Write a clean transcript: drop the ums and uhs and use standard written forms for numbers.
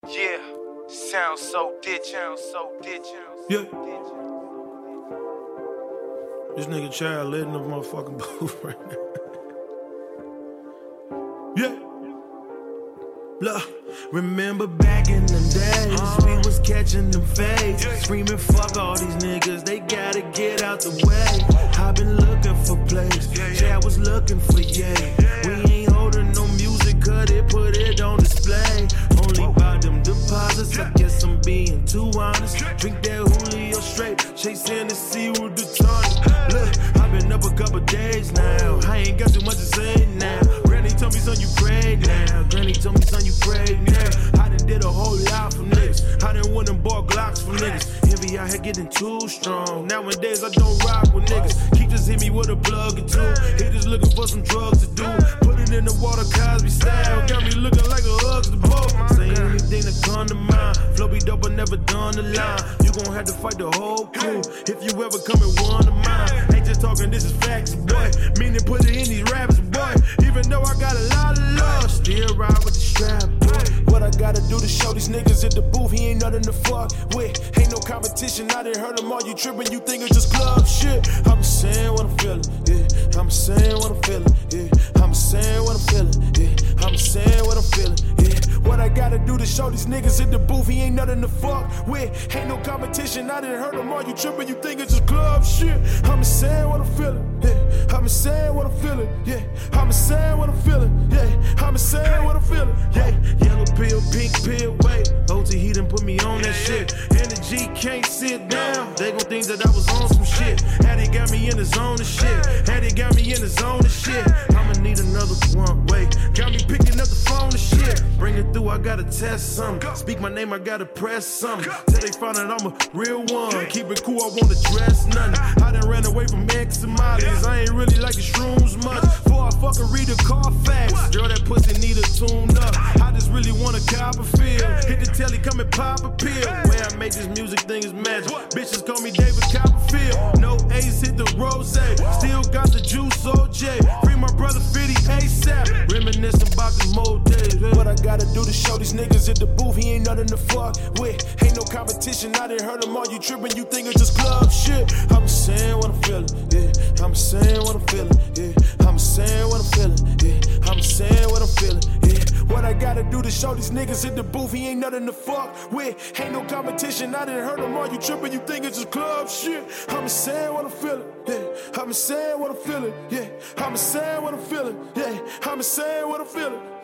Yeah, sounds so ditch. Yeah. This nigga child lit in the motherfucking booth right now. Yeah. Look, remember back in the days, we was catching them fades, screaming fuck all these niggas, they gotta get out the way. I been looking for plays, Chad was looking for yay. We ain't holding no music, cut it, put it on display. Only buy them deposits, I guess I'm being too honest. Drink that Julio straight, chasing the sea with the tonic. Look, I've been up a couple days now, I ain't got too much to say now. Granny told me son you pray now, Granny told me son you pray now. I done did a whole lot for niggas, I done went and bought Glocks for niggas. Envy out here getting too strong, nowadays I don't rock with niggas. Keep just hit me with a plug or two, haters looking for some drugs to do. Put it in the water, Cosby style, got me looking like a Hugs the boat. Say anything that come to mind, flow be dope but never done the line. You gon' have to fight the whole crew, if you ever come and one of mine. Ain't just talking, this is facts, boy, meaning put it in these raps, boy. Even though I got a lot of love, still ride with the strap, boy. What I gotta do to show these niggas at the booth, he ain't nothing to fuck with. Ain't no competition, I done heard them all, you trippin', you think it's just club shit. I'm saying what I'm feeling, yeah. I'm saying what I'm feeling, yeah. I'm saying what I'm feeling, yeah. I'm saying what I'm feeling, yeah. What I gotta do to show these niggas at the booth, he ain't nothing to fuck with. Ain't no competition, I done heard them all, you trippin', you think it's just club shit. I'm saying what I'm feeling, yeah. I'm saying what I'm feeling, yeah. I'm saying what I'm feeling, yeah. I'm saying what I'm feeling, yeah. Yellow pill, pink pill, wait. OT, he done put me on that shit. Energy can't sit down. They gon' think that I was on some shit. Had it got me in the zone of shit. Had it got me in the zone of shit. I'ma need another one, wait. Got me picking up the phone and shit. Bring it through, I gotta test something. Speak my name, I gotta press something. Till they find out I'm a real one. Keep it cool, I won't address nothing. I done ran away from X and Molly's. I ain't really like the shrooms much. Before I fucking read a Carfax. Girl, that pussy need a tune up. I just really want a Copperfield. Hit the telly, come and pop a pill. Way I make this music thing is magic. Bitches call me David Copperfield. No ace, hit the rose. Still got the juice, OJ. Free my brother 50 ASAP. Reminiscing about them old days. What I gotta do to show these niggas at the booth, he ain't nothing to fuck with. Ain't no competition, I done heard them all, you trippin', you think it's just club shit. I'm saying what I'm feeling, yeah. I'm saying what I'm feeling, yeah. I'm saying what I'm feeling, yeah. I'm saying what I'm feeling, yeah. What I gotta do to show these niggas at the booth, he ain't nothing to fuck with. Ain't no competition, I done heard them all, you trippin', you think it's just club shit. I'm saying what I'm feeling, yeah. I'm saying what I'm feeling, yeah. I'm saying what I'm feeling, yeah. I'm saying what I'm feeling.